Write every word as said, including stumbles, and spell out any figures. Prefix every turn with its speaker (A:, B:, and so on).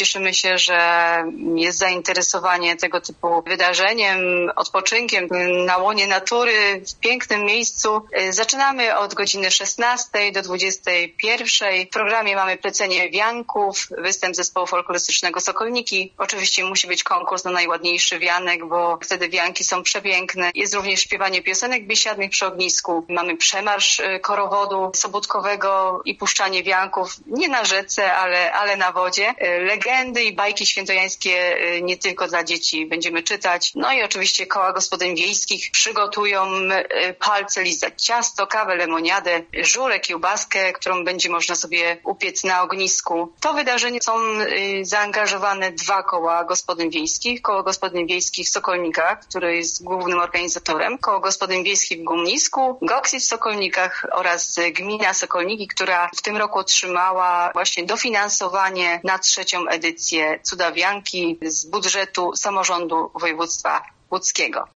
A: Cieszymy się, że jest zainteresowanie tego typu wydarzeniem, odpoczynkiem na łonie natury w pięknym miejscu. Zaczynamy od godziny szesnastej do dwudziestej pierwszej. W programie mamy plecenie wianków, występ zespołu folklorystycznego Sokolniki. Oczywiście musi być konkurs na najładniejszy wianek, bo wtedy wianki są przepiękne. Jest również śpiewanie piosenek biesiadnych przy ognisku. Mamy przemarsz korowodu sobótkowego i puszczanie wianków nie na rzece, ale, ale na wodzie. Legendy i bajki świętojańskie nie tylko dla dzieci będziemy czytać. No i oczywiście koła gospodyń wiejskich przygotują palce lizać ciasto, kawę, lemoniadę, żurę, kiełbaskę, którą będzie można sobie upiec na ognisku. To wydarzenie są zaangażowane dwa koła gospodyń wiejskich. Koło gospodyń wiejskich w Sokolnikach, który jest głównym organizatorem. Koło gospodyń wiejskich w Gumnisku, Goksi w Sokolnikach oraz gmina Sokolniki, która w tym roku otrzymała właśnie dofinansowanie na trzecią edycję Cudawianki z budżetu samorządu województwa łódzkiego.